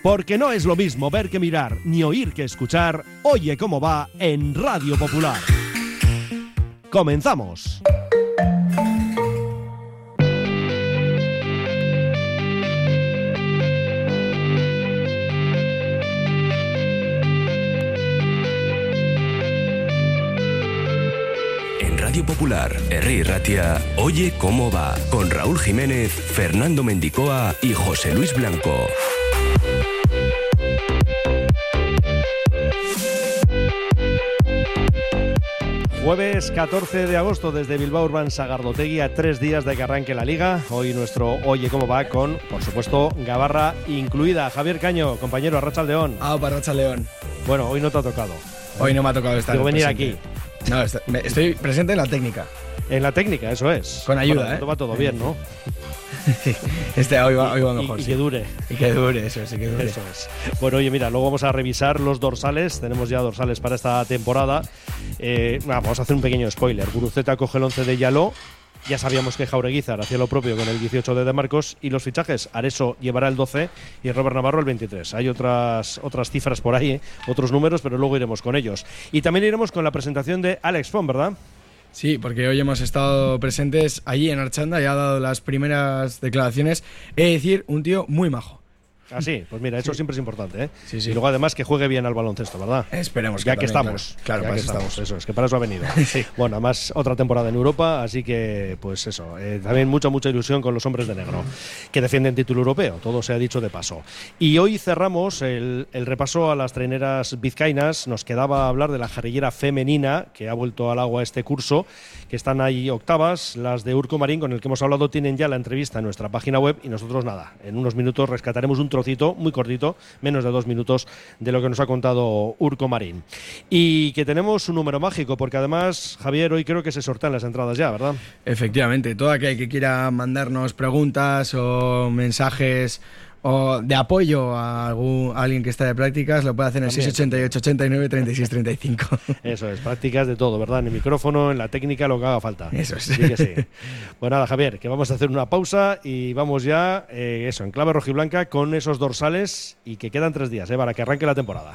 Porque no es lo mismo ver que mirar, ni oír que escuchar. Oye cómo va en Radio Popular. ¡Comenzamos! Radio Popular, Herri Ratia, Oye cómo va, con Raúl Jiménez, Fernando Mendicoa y José Luis Blanco. Jueves 14 de agosto desde Bilbao Urban Sagardotegui, a 3 días de que arranque la Liga. Hoy nuestro Oye cómo va con, por supuesto, Gabarra incluida. Javier Caño, compañero, Arratsaldeon. Para Arratsaldeon. Bueno, hoy no te ha tocado. Hoy no me ha tocado estar. Digo, venir presente. aquí. No, estoy presente en la técnica. En la técnica, eso es. Con ayuda, bueno, va todo bien, ¿no? Hoy va mejor, y sí. que dure. Y que dure, eso sí, que dure. Eso es. Bueno, oye, mira, luego vamos a revisar los dorsales. Tenemos ya dorsales para esta temporada. Vamos a hacer un pequeño spoiler. Guruceta coge el 11 de Yaló. Ya sabíamos que Jaureguizar hacía lo propio con el 18 de Marcos, y los fichajes, Areso llevará el 12 y Robert Navarro el 23. Hay otras cifras por ahí, otros números, pero luego iremos con ellos. Y también iremos con la presentación de Alex Font, ¿verdad? Sí, porque hoy hemos estado presentes allí en Archanda y ha dado las primeras declaraciones. Es decir, un tío muy majo. Ah, sí, pues mira, eso siempre es importante, ¿eh? Sí, sí. Y luego además que juegue bien al baloncesto, ¿verdad? Esperemos ya que que también, estamos. Claro, ya para que eso estamos. Eso es, que para eso ha venido. Sí. Bueno, además otra temporada en Europa, así que pues eso, también mucha ilusión con los hombres de negro, que defienden título europeo, todo se ha dicho de paso. Y hoy cerramos el repaso a las traineras vizcaínas. Nos quedaba hablar de la jarrillera femenina, que ha vuelto al agua este curso, que están ahí octavas. Las de Urco Marín, con el que hemos hablado, tienen ya la entrevista en nuestra página web, y nosotros nada, en unos minutos rescataremos un trocito muy cortito, menos de 2 minutos, de lo que nos ha contado Urco Marín. Y que tenemos un número mágico, porque además, Javier, hoy creo que se sortean las entradas ya, ¿verdad? Efectivamente, todo aquel que quiera mandarnos preguntas o mensajes o de apoyo a alguien que está de prácticas, lo puede hacer en el 688 89 36 35. Eso es, prácticas de todo, ¿verdad? En el micrófono, en la técnica, lo que haga falta. Eso es. Sí que sí. Pues nada, Javier, que vamos a hacer una pausa y vamos ya, en clave rojiblanca, con esos dorsales, y que quedan 3 días, para que arranque la temporada.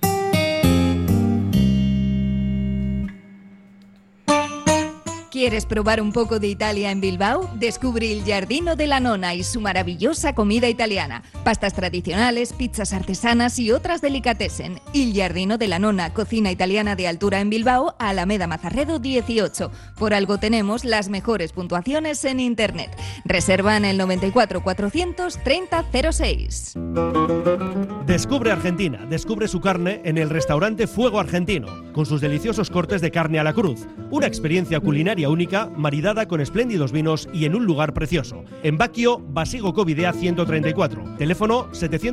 ¿Quieres probar un poco de Italia en Bilbao? Descubre Il Giardino della Nonna y su maravillosa comida italiana. Pastas tradicionales, pizzas artesanas y otras delicatessen. Il Giardino della Nonna, cocina italiana de altura en Bilbao, Alameda Mazarredo 18. Por algo tenemos las mejores puntuaciones en internet. Reserva en el 94 430 06. Descubre Argentina, descubre su carne en el restaurante Fuego Argentino, con sus deliciosos cortes de carne a la cruz. Una experiencia culinaria única, maridada con espléndidos vinos y en un lugar precioso. En Baquio, Basigo Covidea 134. Teléfono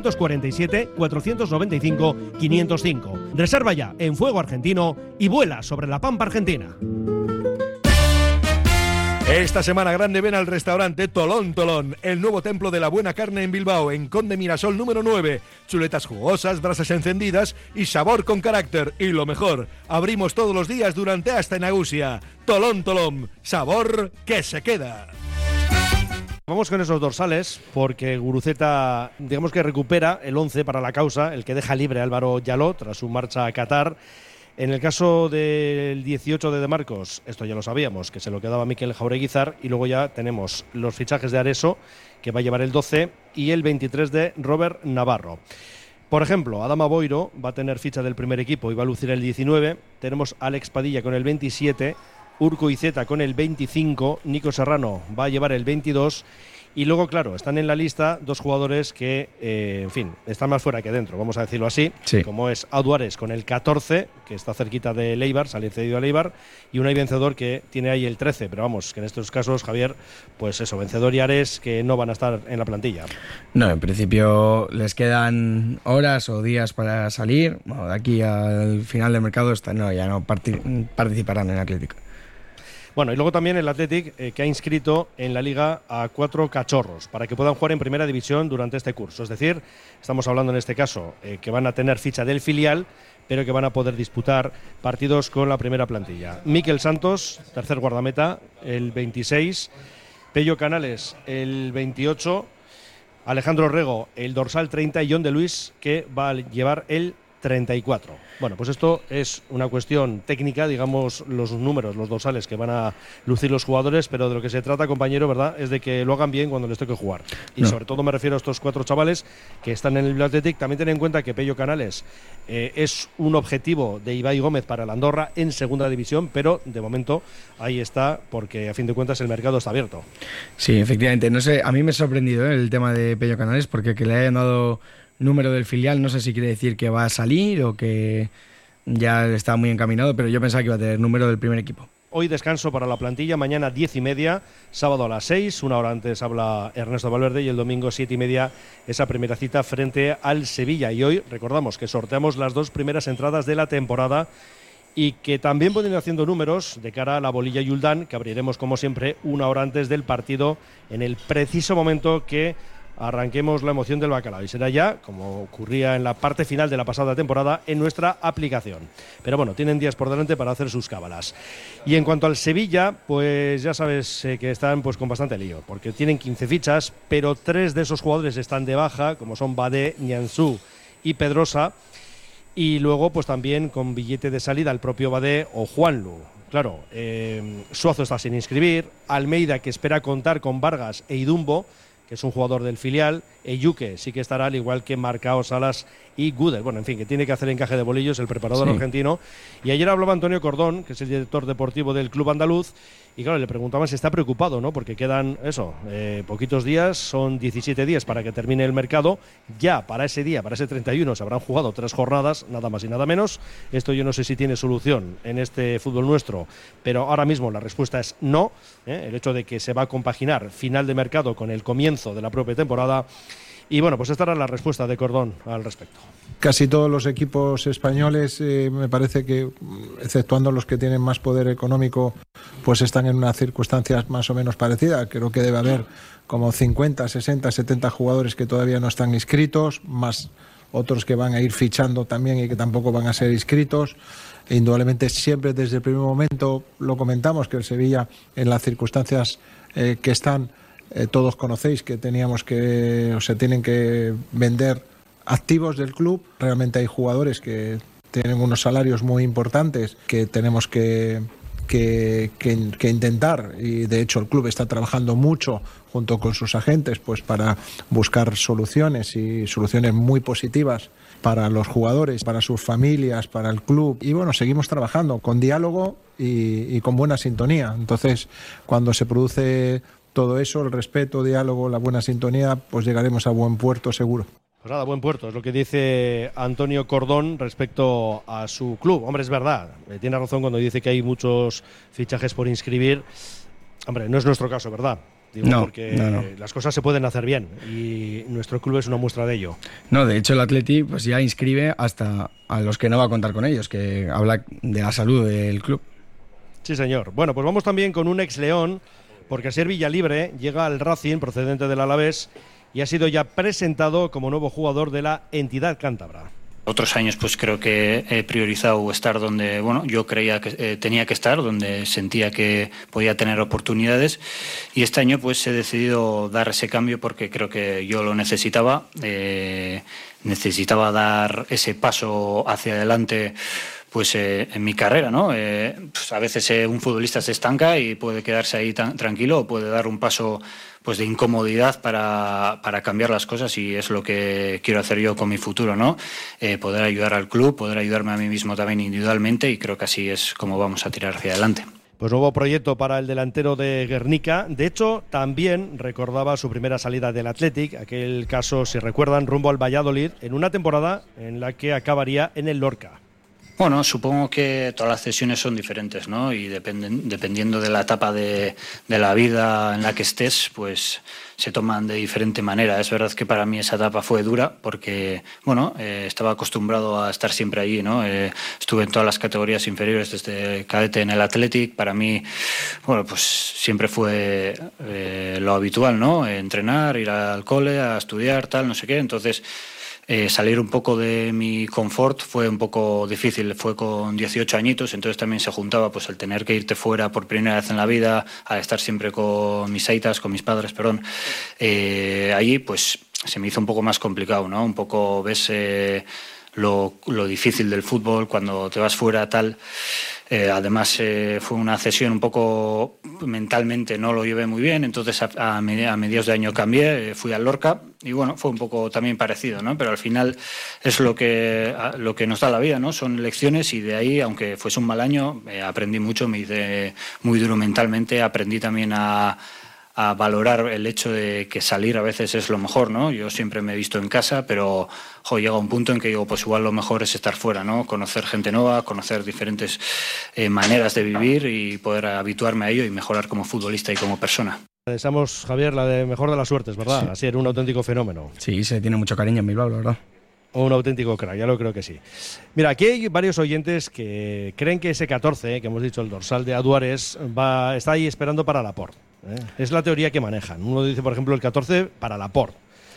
747-495-505. Reserva ya en Fuego Argentino y vuela sobre la pampa argentina. Esta semana grande ven al restaurante Tolón Tolón, el nuevo templo de la buena carne en Bilbao, en Conde Mirasol número 9. Chuletas jugosas, brasas encendidas y sabor con carácter. Y lo mejor, abrimos todos los días durante hasta Nagusia. Tolón Tolón, sabor que se queda. Vamos con esos dorsales, porque Guruceta, digamos que recupera el 11 para la causa, el que deja libre a Álvaro Yaló tras su marcha a Qatar. En el caso del 18 de Marcos, esto ya lo sabíamos, que se lo quedaba Mikel Jaureguizar, y luego ya tenemos los fichajes de Areso, que va a llevar el 12, y el 23 de Robert Navarro. Por ejemplo, Adama Boiro va a tener ficha del primer equipo y va a lucir el 19, tenemos a Alex Padilla con el 27, Urco Iceta con el 25, Nico Serrano va a llevar el 22, y luego, claro, están en la lista 2 jugadores que, en fin, están más fuera que dentro, vamos a decirlo así, sí. Como es Auduares con el 14, que está cerquita de Leibar, sale cedido a Leibar, y un vencedor que tiene ahí el 13, pero vamos, que en estos casos, Javier, pues eso, vencedor y Ares que no van a estar en la plantilla. No, en principio les quedan horas o días para salir. Bueno, de aquí al final del mercado ya no participarán en Atlético. Bueno, y luego también el Athletic, que ha inscrito en la Liga a 4 cachorros para que puedan jugar en primera división durante este curso. Es decir, estamos hablando en este caso que van a tener ficha del filial, pero que van a poder disputar partidos con la primera plantilla. Miquel Santos, tercer guardameta, el 26. Pello Canales, el 28. Alejandro Rego el dorsal 30 y John de Luis, que va a llevar el 34. Bueno, pues esto es una cuestión técnica, digamos, los números, los dorsales que van a lucir los jugadores, pero de lo que se trata, compañero, ¿verdad?, es de que lo hagan bien cuando les toque jugar. Y sobre todo me refiero a estos 4 chavales que están en el Bilbao Athletic. También ten en cuenta que Pello Canales es un objetivo de Ibai Gómez para el Andorra en segunda división, pero de momento ahí está, porque a fin de cuentas el mercado está abierto. Sí, efectivamente. No sé, a mí me ha sorprendido el tema de Pello Canales, porque que le hayan dado número del filial, no sé si quiere decir que va a salir o que ya está muy encaminado, pero yo pensaba que iba a tener número del primer equipo. Hoy descanso para la plantilla, mañana 10:30, sábado a las 6, una hora antes habla Ernesto Valverde, y el domingo 7:30 esa primera cita frente al Sevilla. Y hoy recordamos que sorteamos las 2 primeras entradas de la temporada y que también pueden ir haciendo números de cara a la Bolilla Yuldán, que abriremos como siempre una hora antes del partido, en el preciso momento que arranquemos la emoción del bacalao, y será ya, como ocurría en la parte final de la pasada temporada, en nuestra aplicación. Pero bueno, tienen días por delante para hacer sus cábalas. Y en cuanto al Sevilla, pues ya sabes que están pues con bastante lío, porque tienen 15 fichas, pero 3 de esos jugadores están de baja, como son Badé, Nianzú y Pedrosa, y luego pues también con billete de salida el propio Badé o Juanlu. Claro, Suazo está sin inscribir, Almeida, que espera contar con Vargas e Idumbo, que es un jugador del filial, Eyuke sí que estará, al igual que Marcao, Salas y Gudel. Bueno, en fin, que tiene que hacer encaje de bolillos el preparador argentino. Y ayer hablaba Antonio Cordón, que es el director deportivo del club andaluz, y claro, le preguntaban si está preocupado, ¿no? Porque quedan, poquitos días, son 17 días para que termine el mercado. Ya para ese día, para ese 31, se habrán jugado 3 jornadas, nada más y nada menos. Esto yo no sé si tiene solución en este fútbol nuestro, pero ahora mismo la respuesta es no. El hecho de que se va a compaginar final de mercado con el comienzo de la propia temporada. Y bueno, pues esta era la respuesta de Cordón al respecto. Casi todos los equipos españoles, me parece que, exceptuando los que tienen más poder económico, pues están en unas circunstancias más o menos parecidas. Creo que debe haber como 50, 60, 70 jugadores que todavía no están inscritos, más otros que van a ir fichando también y que tampoco van a ser inscritos. E indudablemente siempre desde el primer momento lo comentamos, que el Sevilla, en las circunstancias que están, todos conocéis que se tienen que vender activos del club. Realmente hay jugadores que tienen unos salarios muy importantes que tenemos que intentar, y de hecho el club está trabajando mucho junto con sus agentes pues para buscar soluciones, y soluciones muy positivas para los jugadores, para sus familias, para el club. Y bueno, seguimos trabajando con diálogo y con buena sintonía. Entonces, cuando se produce todo eso, el respeto, diálogo, la buena sintonía, pues llegaremos a buen puerto seguro. Pues nada, buen puerto, es lo que dice Antonio Cordón respecto a su club. Hombre, es verdad, tiene razón cuando dice que hay muchos fichajes por inscribir. Hombre, no es nuestro caso, ¿verdad? Digo, no, porque las cosas se pueden hacer bien y nuestro club es una muestra de ello. No, de hecho el Atleti pues ya inscribe hasta a los que no va a contar con ellos, que habla de la salud del club. Sí, señor. Bueno, pues vamos también con un ex-León, porque Asier Villalibre llega al Racing procedente del Alavés y ha sido ya presentado como nuevo jugador de la entidad cántabra. Otros años pues creo que he priorizado estar donde yo creía que tenía que estar, donde sentía que podía tener oportunidades, y este año pues he decidido dar ese cambio porque creo que yo lo necesitaba. Necesitaba dar ese paso hacia adelante pues en mi carrera, ¿no? Pues a veces un futbolista se estanca y puede quedarse ahí tranquilo, o puede dar un paso pues de incomodidad para cambiar las cosas, y es lo que quiero hacer yo con mi futuro, ¿no? Poder ayudar al club, poder ayudarme a mí mismo también individualmente, y creo que así es como vamos a tirar hacia adelante. Pues nuevo proyecto para el delantero de Guernica. De hecho, también recordaba su primera salida del Athletic, aquel caso, si recuerdan, rumbo al Valladolid, en una temporada en la que acabaría en el Lorca. Bueno, supongo que todas las cesiones son diferentes, ¿no? Y dependiendo de la etapa de la vida en la que estés, pues se toman de diferente manera. Es verdad que para mí esa etapa fue dura porque, estaba acostumbrado a estar siempre allí, ¿no? Estuve en todas las categorías inferiores desde cadete en el Athletic. Para mí, pues siempre fue lo habitual, ¿no? Entrenar, ir al cole, a estudiar, tal, no sé qué. Entonces, salir un poco de mi confort fue un poco difícil. Fue con 18 añitos, entonces también se juntaba pues el tener que irte fuera por primera vez en la vida, a estar siempre con mis aitas, con mis padres, allí pues se me hizo un poco más complicado, ¿no? Un poco ves lo difícil del fútbol cuando te vas fuera, tal. Además fue una cesión un poco mentalmente, no lo llevé muy bien, entonces a mediados de año cambié, fui al Lorca y bueno, fue un poco también parecido, ¿no? Pero al final es lo que nos da la vida, ¿no? Son lecciones y de ahí, aunque fuese un mal año, aprendí mucho, me hice muy duro mentalmente, aprendí también a valorar el hecho de que salir a veces es lo mejor, ¿no? Yo siempre me he visto en casa, pero llega un punto en que digo, pues igual lo mejor es estar fuera, ¿no? Conocer gente nueva, conocer diferentes maneras de vivir y poder habituarme a ello y mejorar como futbolista y como persona. Deseamos, Javier, la de mejor de las suertes, ¿verdad? Sí. Así era un auténtico fenómeno. Sí, se tiene mucho cariño en Bilbao, la verdad. Un auténtico crack, ya lo creo que sí. Mira, aquí hay varios oyentes que creen que ese 14, que hemos dicho, el dorsal de Aduares, está ahí esperando para Laporte. Es la teoría que manejan. Uno dice, por ejemplo, el 14 para Laporte.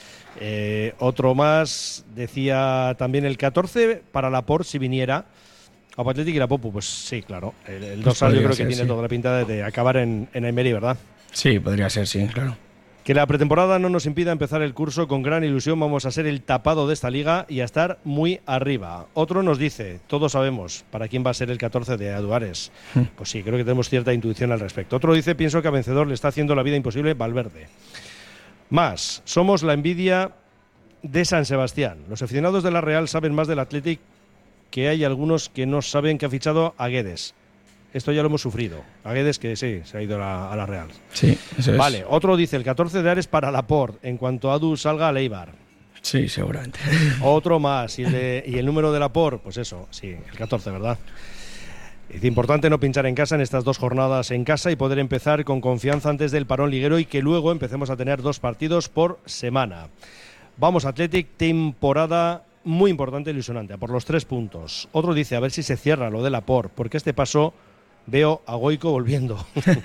Otro más decía también el 14 para Laporte si viniera a Athletic y la Popu. Pues sí, claro. El dorsal yo creo que tiene toda la pinta de acabar en Emery, ¿verdad? Sí, podría ser, sí, claro. Que la pretemporada no nos impida empezar el curso con gran ilusión. Vamos a ser el tapado de esta liga y a estar muy arriba. Otro nos dice, todos sabemos para quién va a ser el 14 de Aduares. Pues sí, creo que tenemos cierta intuición al respecto. Otro dice, pienso que a Vencedor le está haciendo la vida imposible Valverde. Más, somos la envidia de San Sebastián. Los aficionados de la Real saben más del Athletic, que hay algunos que no saben que ha fichado a Guedes. Esto ya lo hemos sufrido. A Guedes, que sí, se ha ido a la Real. Sí, eso es. Vale, otro dice el 14 de Ares para Laporte, en cuanto Adu salga a Eibar. Sí, seguramente. Otro más, y el número de Laporte, pues eso, sí, el 14, ¿verdad? Es importante no pinchar en casa en estas 2 jornadas en casa y poder empezar con confianza antes del parón liguero y que luego empecemos a tener 2 partidos por semana. Vamos, Athletic, temporada muy importante e ilusionante, a por los 3 puntos. Otro dice, a ver si se cierra lo de Laporte, porque este paso veo a Goico volviendo.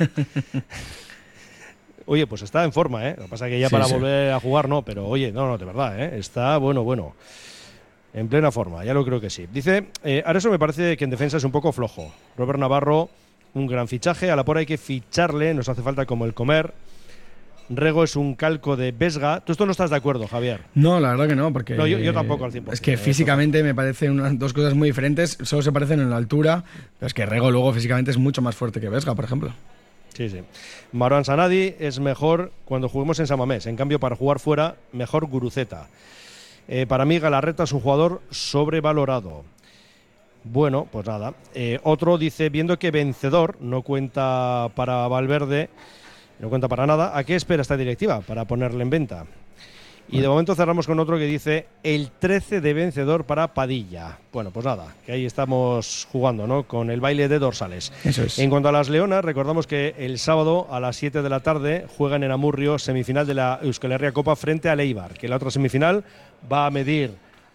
Oye, pues está en forma, ¿eh? Lo que pasa es que ya sí, para volver a jugar no, pero oye, no, de verdad, ¿eh? Está bueno. En plena forma, ya lo creo que sí. Dice, Areso me parece que en defensa es un poco flojo. Robert Navarro, un gran fichaje. A Laporte hay que ficharle, nos hace falta como el comer. Rego es un calco de Vesga. ¿Tú esto no estás de acuerdo, Javier? No, la verdad que no, porque... No, yo tampoco al 100%. Es que físicamente me parecen 2 cosas muy diferentes, solo se parecen en la altura, pero es que Rego luego físicamente es mucho más fuerte que Vesga, por ejemplo. Sí. Marouane Sanadi es mejor cuando juguemos en San Mamés. En cambio, para jugar fuera, mejor Guruceta. Para mí, Galarreta es un jugador sobrevalorado. Bueno, pues nada. Otro dice, viendo que Vencedor no cuenta para Valverde... No cuenta para nada. ¿A qué espera esta directiva para ponerle en venta? Y de momento cerramos con otro que dice el 13 de Vencedor para Padilla. Bueno, pues nada, que ahí estamos jugando, ¿no? Con el baile de dorsales. Eso es. En cuanto a las Leonas, recordamos que el sábado a las 7 de la tarde juegan en Amurrio semifinal de la Euskal Herria Copa frente al Eibar, que la otra semifinal va a medir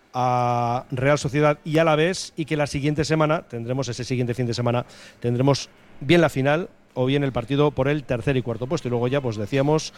a Real Sociedad y Alavés, y que la siguiente semana, ese siguiente fin de semana, tendremos bien la final o bien el partido por el 3er y 4er puesto. Y luego ya, pues decíamos,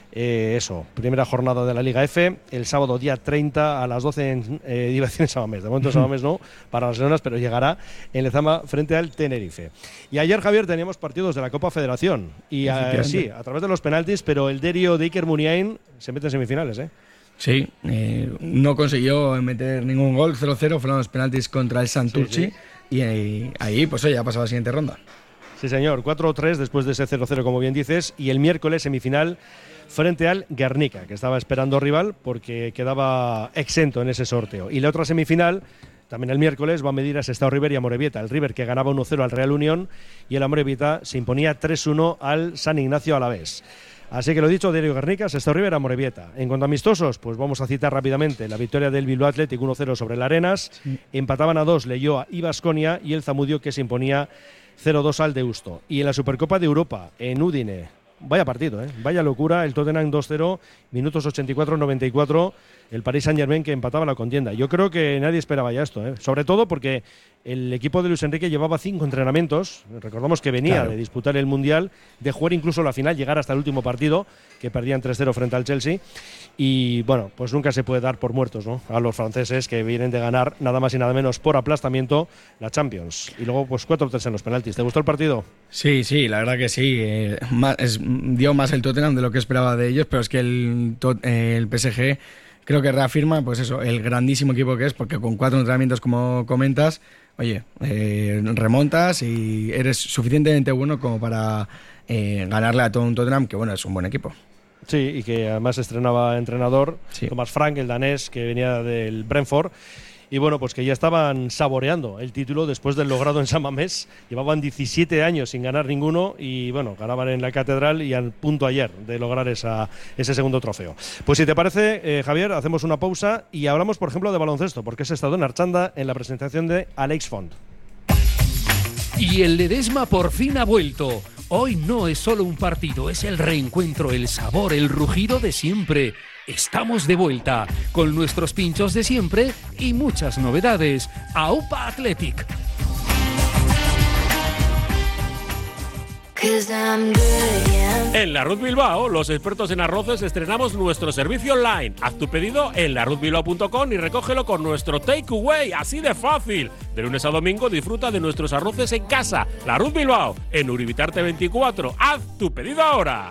primera jornada de la Liga F, el sábado día 30 a las 12 en Diversión Samamés. De momento Samamés no, para las Leonas, pero llegará en Lezama frente al Tenerife. Y ayer, Javier, teníamos partidos de la Copa Federación. Y sí, a través de los penaltis, pero el Derio de Iker Muniain se mete en semifinales, ¿eh? Sí, no consiguió meter ningún gol, 0-0, fueron los penaltis contra el Santurci, sí. Y ahí pues ya ha pasado a la siguiente ronda. Sí, señor, 4-3 después de ese 0-0, como bien dices, y el miércoles semifinal frente al Guernica, que estaba esperando rival porque quedaba exento en ese sorteo. Y la otra semifinal, también el miércoles, va a medir a Sestao River y a Amorebieta. El River que ganaba 1-0 al Real Unión y el Amorebieta se imponía 3-1 al San Ignacio Alavés. Así que lo dicho, Derio Guernica, Sestao River, Amorebieta. En cuanto a amistosos, pues vamos a citar rápidamente la victoria del Bilbao Athletic 1-0 sobre el Arenas. Sí. Empataban a 2 Leioa y Baskonia, y el Zamudio que se imponía 0-2 al Deusto. Y en la Supercopa de Europa, en Udine, vaya partido, vaya locura, el Tottenham 2-0, minutos 84-94, el Paris Saint-Germain que empataba la contienda. Yo creo que nadie esperaba ya esto, sobre todo porque el equipo de Luis Enrique llevaba 5 entrenamientos, recordamos que venía de disputar el Mundial, de jugar incluso la final, llegar hasta el último partido, que perdían 3-0 frente al Chelsea, y bueno, pues nunca se puede dar por muertos, ¿no?, a los franceses que vienen de ganar nada más y nada menos por aplastamiento la Champions, y luego pues 4-3 en los penaltis. ¿Te gustó el partido? Sí, la verdad que sí. Dio más el Tottenham de lo que esperaba de ellos, pero es que el PSG creo que reafirma, pues eso, el grandísimo equipo que es, porque con 4 entrenamientos, como comentas, oye, remontas y eres suficientemente bueno como para ganarle a todo un Tottenham, que bueno, es un buen equipo. Sí, y que además estrenaba entrenador, sí. Thomas Frank, el danés, que venía del Brentford. Y bueno, pues que ya estaban saboreando el título después del logrado en San Mamés. Llevaban 17 años sin ganar ninguno y bueno, ganaban en la Catedral y al punto ayer de lograr ese segundo trofeo. Pues si te parece, Javier, hacemos una pausa y hablamos, por ejemplo, de baloncesto, porque has estado en Archanda en la presentación de Alex Font. Y el Ledesma por fin ha vuelto. Hoy no es solo un partido, es el reencuentro, el sabor, el rugido de siempre. Estamos de vuelta con nuestros pinchos de siempre y muchas novedades. AUPA Athletic. En Larruz Bilbao, los expertos en arroces estrenamos nuestro servicio online. Haz tu pedido en larruzbilbao.com y recógelo con nuestro takeaway, así de fácil. De lunes a domingo disfruta de nuestros arroces en casa. Larruz Bilbao, en Uribitarte 24. Haz tu pedido ahora.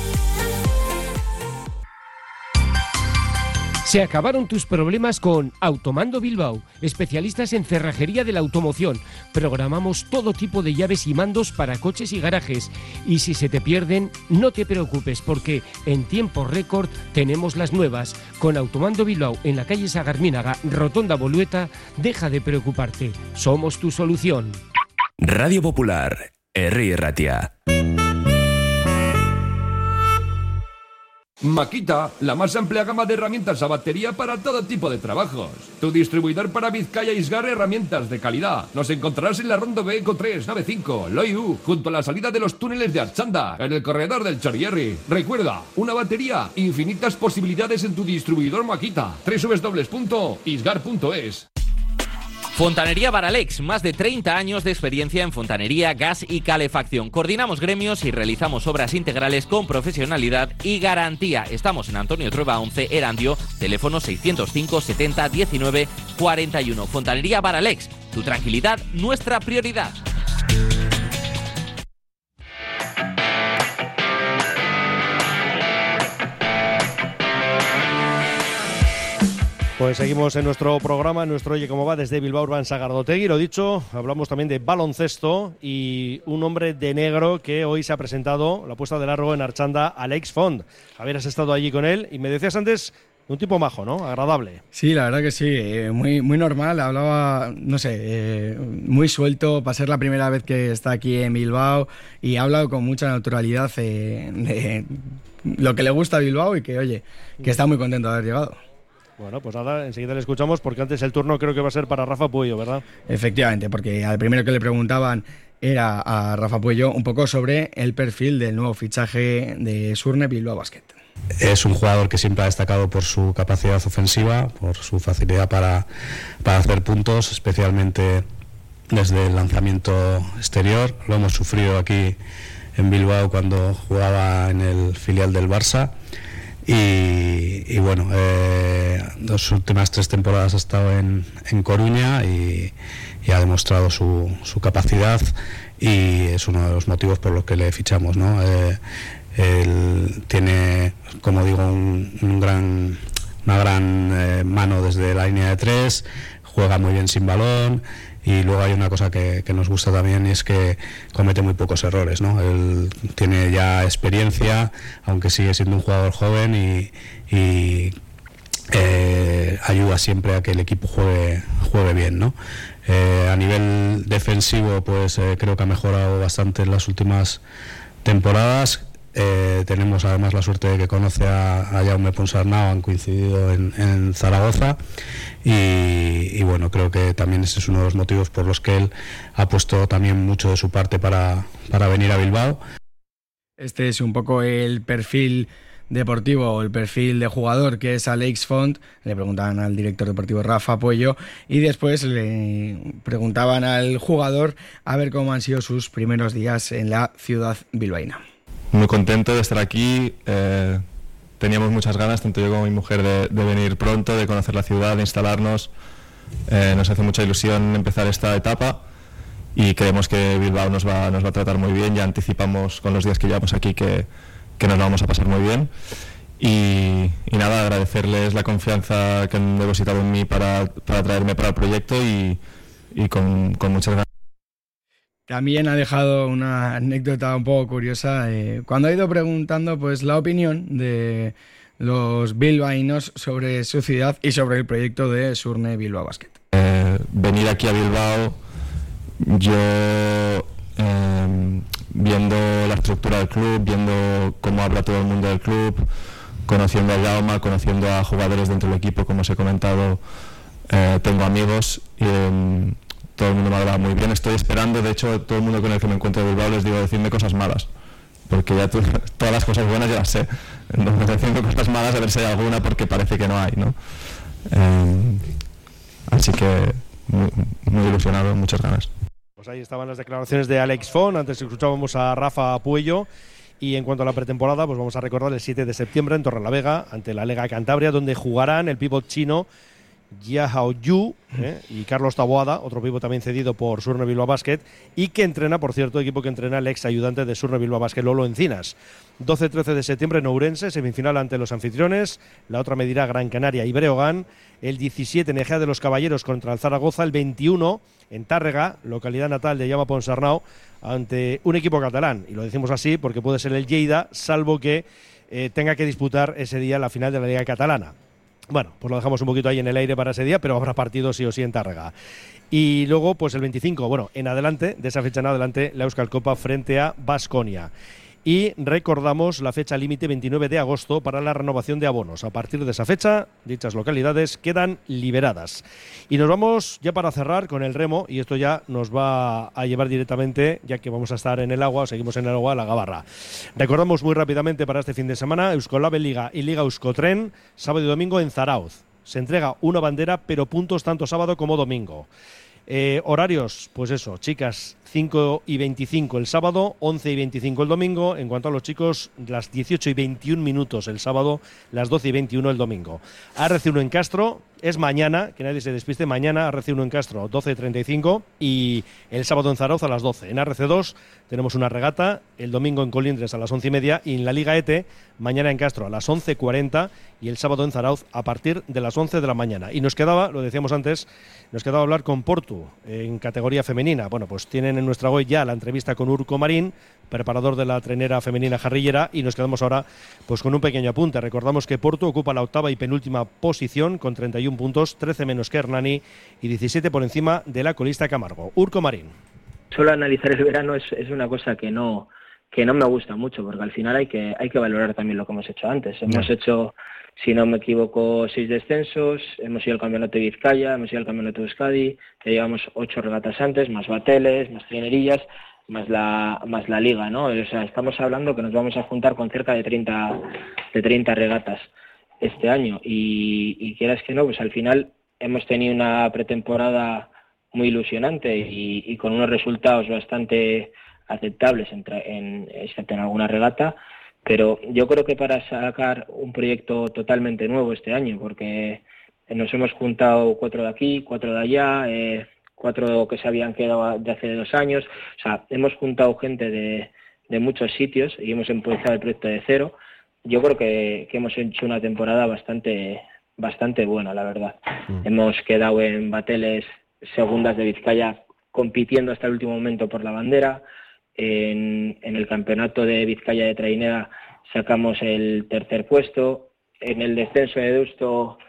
Se acabaron tus problemas con Automando Bilbao, especialistas en cerrajería de la automoción. Programamos todo tipo de llaves y mandos para coches y garajes. Y si se te pierden, no te preocupes, porque en tiempo récord tenemos las nuevas. Con Automando Bilbao en la calle Sagarminaga, Rotonda Bolueta, deja de preocuparte. Somos tu solución. Radio Popular, Herri Ratia. Makita, la más amplia gama de herramientas a batería para todo tipo de trabajos. Tu distribuidor para Vizcaya y Isgar, herramientas de calidad. Nos encontrarás en la Ronda Beco 3, nave 5, Loiu, junto a la salida de los túneles de Archanda, en el corredor del Chorierri. Recuerda, una batería, infinitas posibilidades en tu distribuidor Makita. www.isgar.es. Fontanería Baralex, más de 30 años de experiencia en fontanería, gas y calefacción. Coordinamos gremios y realizamos obras integrales con profesionalidad y garantía. Estamos en Antonio Trueba 11, Erandio, teléfono 605 70 19 41. Fontanería Baralex, tu tranquilidad, nuestra prioridad. Pues seguimos en nuestro programa, en nuestro Oye Cómo Va desde Bilbao Urban Sagardotegui. Lo dicho, hablamos también de baloncesto y un hombre de negro que hoy se ha presentado, la puesta de largo en Archanda, Alex Font. Javier, has estado allí con él y me decías antes, un tipo majo, ¿no? Agradable. Sí, la verdad que sí, muy normal, hablaba, no sé, muy suelto, para ser la primera vez que está aquí en Bilbao y ha hablado con mucha naturalidad de lo que le gusta a Bilbao y que, oye, que está muy contento de haber llegado. Bueno, pues nada, enseguida le escuchamos porque antes el turno creo que va a ser para Rafa Puello, ¿verdad? Efectivamente, porque al primero que le preguntaban era a Rafa Puello un poco sobre el perfil del nuevo fichaje de Surne Bilbao Basket. Es un jugador que siempre ha destacado por su capacidad ofensiva, por su facilidad para hacer puntos, especialmente desde el lanzamiento exterior. Lo hemos sufrido aquí en Bilbao cuando jugaba en el filial del Barça. Y bueno, las últimas 3 temporadas ha estado en Coruña y ha demostrado su capacidad y es uno de los motivos por los que le fichamos, ¿no? Él tiene, como digo, una gran mano desde la línea de 3, juega muy bien sin balón. Y luego hay una cosa que nos gusta también y es que comete muy pocos errores, ¿no? Él tiene ya experiencia, aunque sigue siendo un jugador joven y ayuda siempre a que el equipo juegue bien, ¿no? A nivel defensivo, pues creo que ha mejorado bastante en las últimas temporadas. Tenemos además la suerte de que conoce a Jaume Ponsarnau, han coincidido en Zaragoza y bueno, creo que también ese es uno de los motivos por los que él ha puesto también mucho de su parte para venir a Bilbao. Este es un poco el perfil deportivo, el perfil de jugador que es Alex Font. Le preguntaban al director deportivo Rafa Puello y después le preguntaban al jugador a ver cómo han sido sus primeros días en la ciudad bilbaína. Muy contento de estar aquí, teníamos muchas ganas, tanto yo como mi mujer, de venir pronto, de conocer la ciudad, de instalarnos. Nos hace mucha ilusión empezar esta etapa y creemos que Bilbao nos va a tratar muy bien. Ya anticipamos con los días que llevamos aquí que nos vamos a pasar muy bien. Y nada, agradecerles la confianza que han depositado en mí para traerme para el proyecto y con muchas ganas. También ha dejado una anécdota un poco curiosa. Cuando ha ido preguntando pues la opinión de los bilbaínos sobre su ciudad y sobre el proyecto de Surne Bilbao Basket. Venir aquí a Bilbao, yo viendo la estructura del club, viendo cómo habla todo el mundo del club, conociendo a Jaume, conociendo a jugadores dentro del equipo, como os he comentado, tengo amigos y todo el mundo me habla muy bien. Estoy esperando, de hecho, todo el mundo con el que me encuentro en Bilbao les digo decirme cosas malas, porque ya todas las cosas buenas ya las sé. Entonces decirme cosas malas a ver si hay alguna, porque parece que no hay, ¿no? Así que muy ilusionado, muchas ganas. Pues ahí estaban las declaraciones de Alex Font. Antes escuchábamos a Rafa Puello. Y en cuanto a la pretemporada, pues vamos a recordar el 7 de septiembre en Torrelavega, ante la Lega Cantabria, donde jugarán el pívot chino Jia Haoyu y Carlos Taboada, otro pívot también cedido por Surne Bilbao Basket, y que entrena, por cierto, equipo que entrena el ex ayudante de Surne Bilbao Basket, Lolo Encinas. 12-13 de septiembre en Ourense, semifinal ante los anfitriones. La otra medirá Gran Canaria y Breogán. El 17 en Ejea de los Caballeros contra el Zaragoza. El 21 en Tárrega, localidad natal de Jaume Ponsarnau, ante un equipo catalán. Y lo decimos así porque puede ser el Lleida, salvo que tenga que disputar ese día la final de la Liga Catalana. Bueno, pues lo dejamos un poquito ahí en el aire para ese día, pero habrá partido sí o sí en Tárrega. Y luego, pues el 25, bueno, en adelante, de esa fecha en adelante, la Euskal Copa frente a Baskonia. Y recordamos la fecha límite 29 de agosto para la renovación de abonos. A partir de esa fecha, dichas localidades quedan liberadas. Y nos vamos ya para cerrar con el remo, y esto ya nos va a llevar directamente, ya que vamos a estar en el agua, seguimos en el agua, a la Gabarra. Recordamos muy rápidamente para este fin de semana, Euskolave Liga y Liga Euskotren, sábado y domingo en Zarauz. Se entrega una bandera, pero puntos tanto sábado como domingo. Horarios, pues eso, chicas 5:25 el sábado, 11:25 el domingo. En cuanto a los chicos, las 18:21 minutos el sábado, las 12:21 el domingo. ARC1 en Castro es mañana, que nadie se despiste, mañana ARC1 en Castro 12:35 y el sábado en Zarauz a las 12. En ARC2 tenemos una regata, el domingo en Colindres a las 11:30 y en la Liga ETE mañana en Castro a las 11:40 y el sábado en Zarauz a partir de las 11 de la mañana. Y nos quedaba, lo decíamos antes, nos quedaba hablar con Portu en categoría femenina. Bueno, pues tienen en nuestra web ya la entrevista con Urko Marín, preparador de la trenera femenina jarrillera, y nos quedamos ahora pues con un pequeño apunte. Recordamos que Portu ocupa la octava y penúltima posición con 31 puntos, 13 menos que Hernani y 17 por encima de la colista Camargo. Urko Marín. Solo analizar el verano es una cosa que no me gusta mucho, porque al final hay que valorar también lo que hemos hecho antes. Hemos hecho, si no me equivoco, 6 descensos, hemos ido al campeonato de Vizcaya, hemos ido al campeonato de Euskadi, que llevamos 8 regatas antes, más bateles, más trainerillas, más la liga, ¿no? O sea, estamos hablando que nos vamos a juntar con cerca de 30 regatas este año y quieras que no, pues al final hemos tenido una pretemporada muy ilusionante y con unos resultados bastante aceptables, excepto en alguna regata, pero yo creo que para sacar un proyecto totalmente nuevo este año, porque nos hemos juntado 4 de aquí, 4 de allá, 4 que se habían quedado de hace 2 años, o sea, hemos juntado gente de muchos sitios y hemos empezado el proyecto de cero. Yo creo que hemos hecho una temporada bastante buena, la verdad. Hemos quedado en bateles segundas de Vizcaya compitiendo hasta el último momento por la bandera. En el campeonato de Vizcaya de trainera sacamos el 3er puesto. En el descenso de Deusto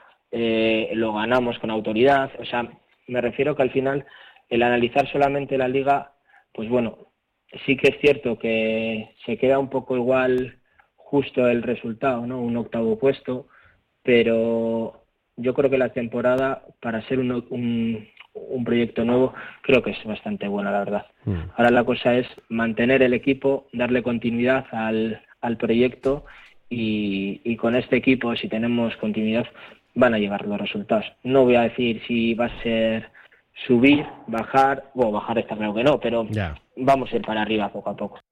lo ganamos con autoridad. O sea, me refiero que al final el analizar solamente la liga, pues bueno, sí que es cierto que se queda un poco igual justo el resultado, ¿no? Un 8º puesto, pero yo creo que la temporada, para ser un proyecto nuevo, creo que es bastante buena, la verdad. Ahora la cosa es mantener el equipo, darle continuidad al proyecto y con este equipo, si tenemos continuidad, van a llegar los resultados. No voy a decir si va a ser subir, bajar, bueno, bajar está claro que no, pero vamos a ir para arriba poco a poco.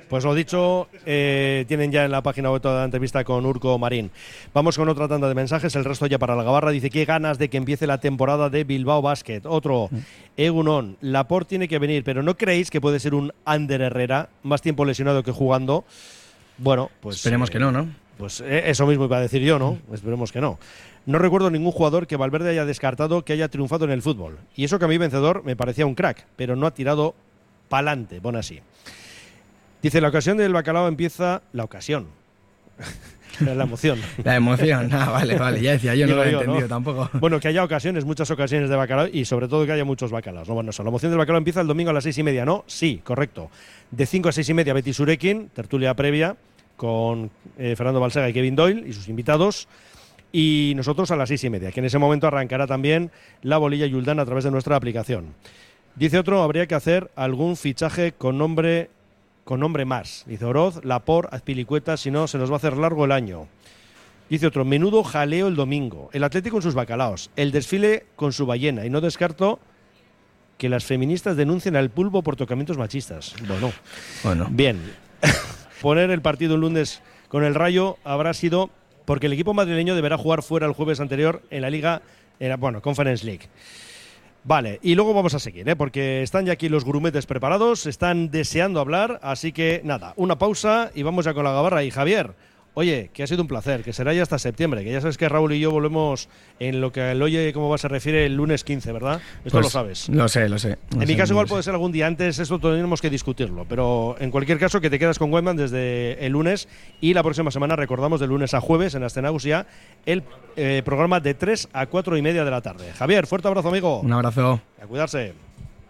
Pues lo dicho, tienen ya en la página web toda la entrevista con Urko Marín. Vamos con otra tanda de mensajes, el resto ya para la Gabarra. Dice, qué ganas de que empiece la temporada de Bilbao Basket. Otro, Egunon, Laporte tiene que venir, pero ¿no creéis que puede ser un Ander Herrera, más tiempo lesionado que jugando? Bueno, pues... Esperemos que no, ¿no? Pues eso mismo iba a decir yo, ¿no? Esperemos que no. No recuerdo ningún jugador que Valverde haya descartado que haya triunfado en el fútbol. Y eso que a mí Vencedor me parecía un crack, pero no ha tirado pa'lante. Bueno, así. Dice, la ocasión del bacalao empieza... La ocasión. La emoción. La emoción. Vale. Ya decía, yo no lo he entendido, ¿no? Tampoco. Bueno, que haya ocasiones, muchas ocasiones de bacalao y sobre todo que haya muchos bacalaos. No, bueno, eso. La emoción del bacalao empieza el domingo a las 6:30, ¿no? Sí, correcto. De 5 a 6:30, Betis Urekin, tertulia previa con Fernando Balsega y Kevin Doyle y sus invitados. Y nosotros a las 6:30, que en ese momento arrancará también la bolilla Yuldán a través de nuestra aplicación. Dice otro, habría que hacer algún fichaje con nombre más. Dice Oroz, Laporte, Azpilicueta, si no se nos va a hacer largo el año. Dice otro, menudo jaleo el domingo. El Atlético con sus bacalaos, el desfile con su ballena. Y no descarto que las feministas denuncien al pulpo por tocamientos machistas. Bueno. Bien. Poner el partido el lunes con el Rayo habrá sido porque el equipo madrileño deberá jugar fuera el jueves anterior en la Liga, Conference League. Vale, y luego vamos a seguir, porque están ya aquí los grumetes preparados, están deseando hablar, así que nada, una pausa y vamos ya con la Gabarra. Y Javier, oye, que ha sido un placer, que será ya hasta septiembre, que ya sabes que Raúl y yo volvemos en lo que el Oye Cómo Va se refiere el lunes 15, ¿verdad? Esto pues lo sabes. Lo sé. En mi caso igual puede ser algún día antes, eso tenemos que discutirlo, pero en cualquier caso que te quedas con Webman desde el lunes y la próxima semana recordamos de lunes a jueves en Astenagusia el programa de 3 a 4:30 de la tarde. Javier, fuerte abrazo, amigo. Un abrazo. A cuidarse.